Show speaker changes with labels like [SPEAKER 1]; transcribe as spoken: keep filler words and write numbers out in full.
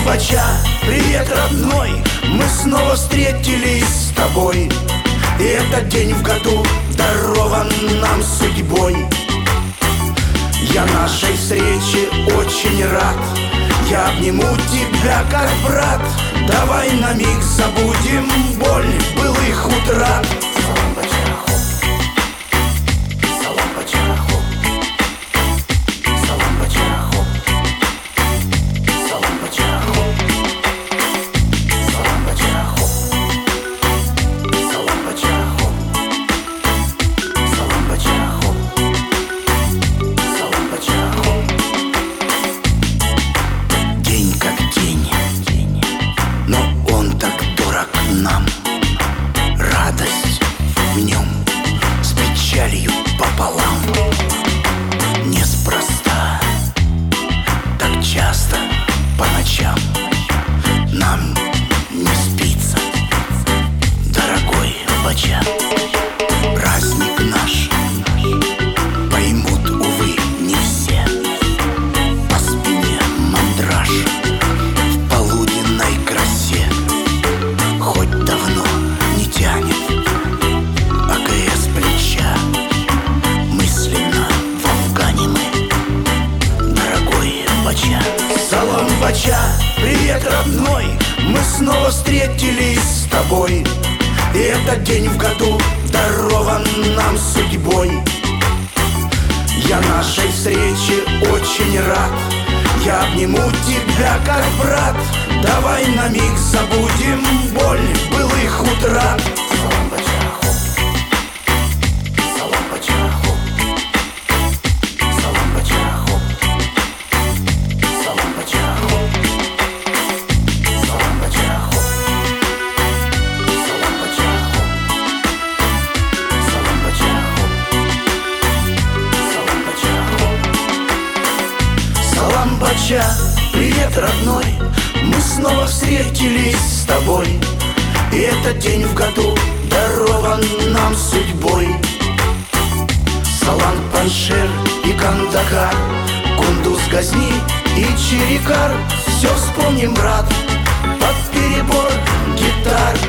[SPEAKER 1] Бача, привет, родной, мы снова встретились с тобой. И этот день в году дарован нам судьбой. Я нашей встрече очень рад. Я обниму тебя как брат. Давай на миг забудем боль былых утрат. Салам бача, хоп. Салам бача, хоп. Салам бача, хоп. Салам бача, хоп. Салам бача, хоп. Салам бача, хоп. Салам бача, хоп. День как день, но он так дорог нам. Радость в нем с печалью пополам. Неспроста так часто по ночам нам не спится, дорогой Бача. Праздник наш поймут, увы, не все. По спине мандраж в полуденной красе. Хоть давно не тянет АКС плеча. Мысленно в Афгане мы, дорогой Бача. Салам Бача, привет, родной, мы снова встретились с тобой. И этот день в году дарован нам судьбой. Я нашей встрече очень рад. Я обниму тебя как брат. Давай на миг забудем боль былых утрат. Салам бача, хоп. Салам бача, хоп. Салам бача, хоп. Салам бача, хоп. Салам бача, хоп. Салам бача, хоп. Салам бача, хоп. Салам бача, хоп. Салам бача, привет, родной, мы снова встретились с тобой. И этот день в году дарован нам судьбой. Салан, Паншер и Кандагар, Кундуз, Газни и Чирикар. Все вспомним, брат, под перебор гитар.